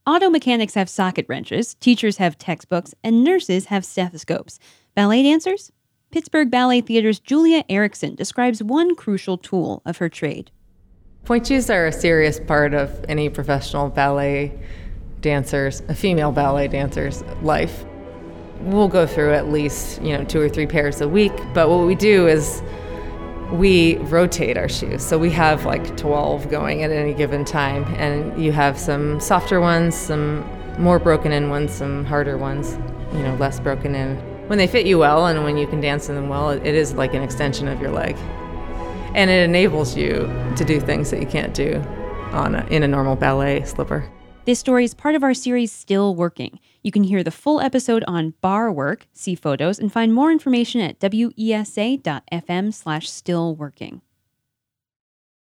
Auto mechanics have socket wrenches, teachers have textbooks, and nurses have stethoscopes. Ballet dancers? Pittsburgh Ballet Theater's Julia Erickson describes one crucial tool of her trade. Point shoes are a serious part of any professional ballet dancer's, a female ballet dancer's life. We'll go through at least, 2 or 3 pairs a week, but what we do is we rotate our shoes. So we have like 12 going at any given time, and you have some softer ones, some more broken in ones, some harder ones, less broken in. When they fit you well and when you can dance in them well, it is like an extension of your leg. And it enables you to do things that you can't do in a normal ballet slipper. This story is part of our series Still Working. You can hear the full episode on bar work, see photos, and find more information at wesa.fm/stillworking.